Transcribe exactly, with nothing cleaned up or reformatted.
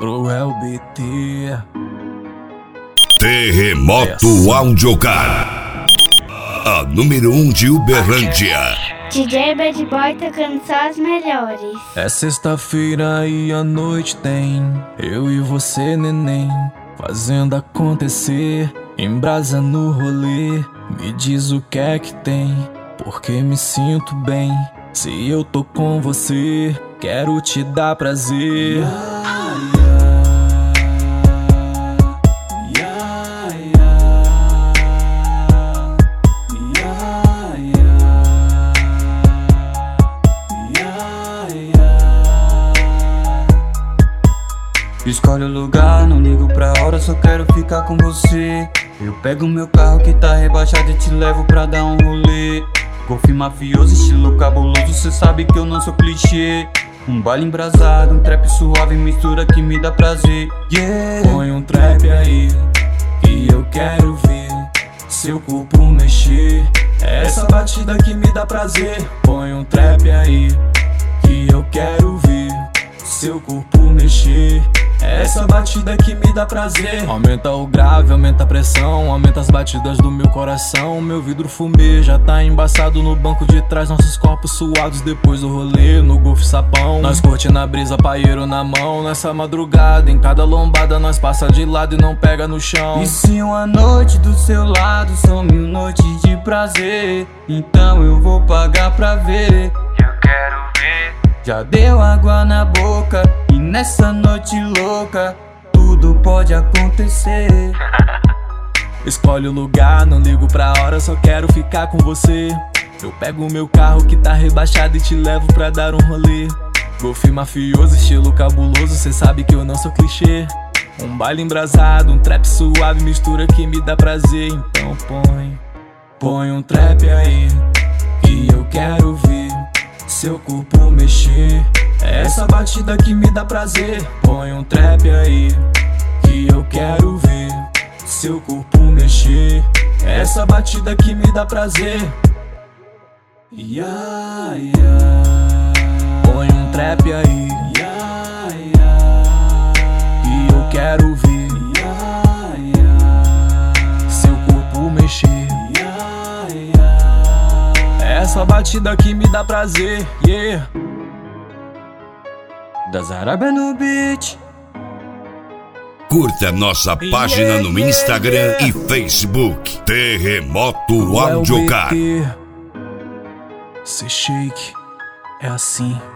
Cruel B T. Terremoto Audiocar, a número um de Uberlândia. D J Bad Boy tocando só as melhores. É sexta-feira e a noite tem eu e você, neném, fazendo acontecer, em brasa no rolê. Me diz o que é que tem, porque me sinto bem. Se eu tô com você, quero te dar prazer. Escolhe o lugar, não ligo pra hora, só quero ficar com você. Eu pego meu carro que tá rebaixado e te levo pra dar um rolê. Golfe mafioso, estilo cabuloso, cê sabe que eu não sou clichê. Um baile embrasado, um trap suave, mistura que me dá prazer. Yeah. Põe um trap aí, que eu quero ver seu corpo mexer. É essa batida que me dá prazer. Põe um trap aí, que eu quero ver seu corpo mexer. É essa batida que me dá prazer. Aumenta o grave, aumenta a pressão, aumenta as batidas do meu coração. Meu vidro fumê já tá embaçado no banco de trás, nossos corpos suados depois do rolê no golfe sapão. Nós curtindo a brisa, paieiro na mão. Nessa madrugada, em cada lombada nós passa de lado e não pega no chão. E se uma noite do seu lado são mil noites de prazer, então eu vou pagar pra ver. Eu quero ver. Já deu água na boca e nessa noite louca tudo pode acontecer. Escolhe o lugar, não ligo pra hora, só quero ficar com você. Eu pego o meu carro que tá rebaixado e te levo pra dar um rolê. Golfe mafioso, estilo cabuloso, cê sabe que eu não sou clichê. Um baile embrasado, um trap suave, mistura que me dá prazer. Então põe, põe um trap aí, que eu quero ver seu corpo mexer. É essa batida que me dá prazer. Põe um trap aí, que eu quero ver seu corpo mexer. É essa batida que me dá prazer. Yeah, yeah. Põe um trap aí, yeah, yeah. Que eu quero ver yeah, yeah. seu corpo mexer. Essa batida que me dá prazer, yeah. Das Arábia no beat. Curta nossa página yeah, no Instagram yeah, yeah. e Facebook. Terremoto Audiocar. Se shake, é assim.